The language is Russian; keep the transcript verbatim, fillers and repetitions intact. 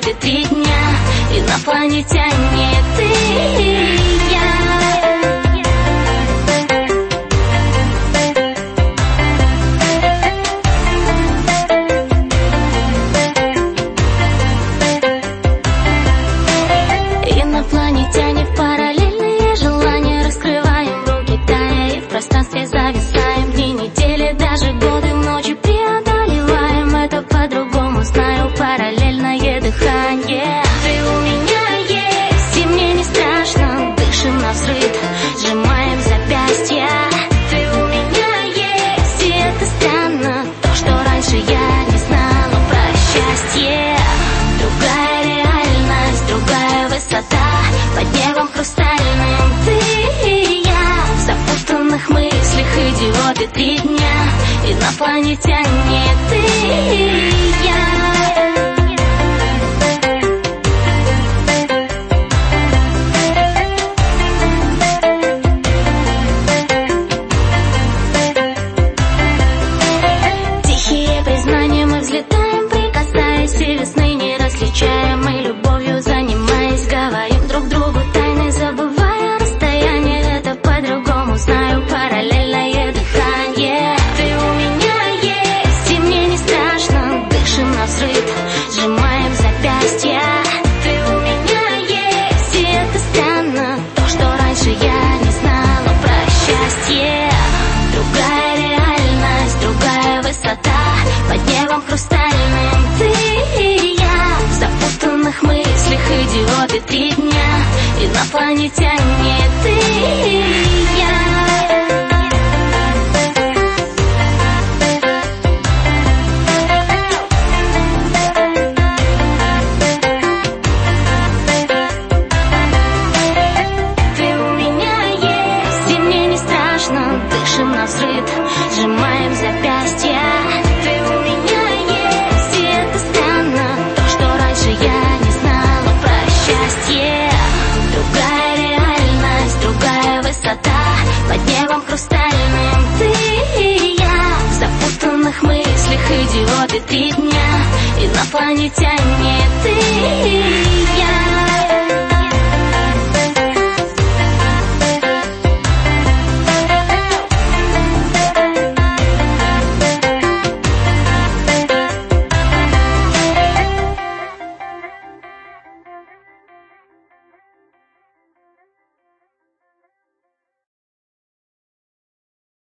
идиоты три дня, инопланетяне ты и я. Инопланетяне в параллельные желания, раскрываем руки, тая и в пространстве зависаем. Дни, недели, даже годы, ночи преодолеваем. Это по-другому, знаю, параллельное дыхание. Ты у меня есть, и мне не страшно. Дышим навзрыд, сжимаем запястья. Ты у меня есть, и это странно. То, что раньше я не знала про счастье. Другая реальность, другая высота. Под небом хрустальным ты и я. В запутанных мыслях идиоты три дня, инопланетяне ты и я. Тихие признания, мы взлетаем, прикасаясь, и весны не различаем. Мы любовью занимаясь, говорим друг другу тайны, забывая расстояние. Это по-другому, знаю, параллельное дыхание. Ты у меня есть, и мне не страшно. Дышим навзрыд, сжимаем запястья. Ты у меня есть, и это странно. То, что раньше я не знала про счастье. Другая реальность, другая высота. Под небом хрустальным ты и я. В запутанных мыслях идиоты три дня, инопланетяне ты и я. Дышим навзрыд, сжимаем запястья. Ты у меня есть, и это странно. То, что раньше я не знала про счастье. Другая реальность, другая высота. Под небом хрустальным ты и я. В запутанных мыслях идиоты три дня, инопланетяне ты и я.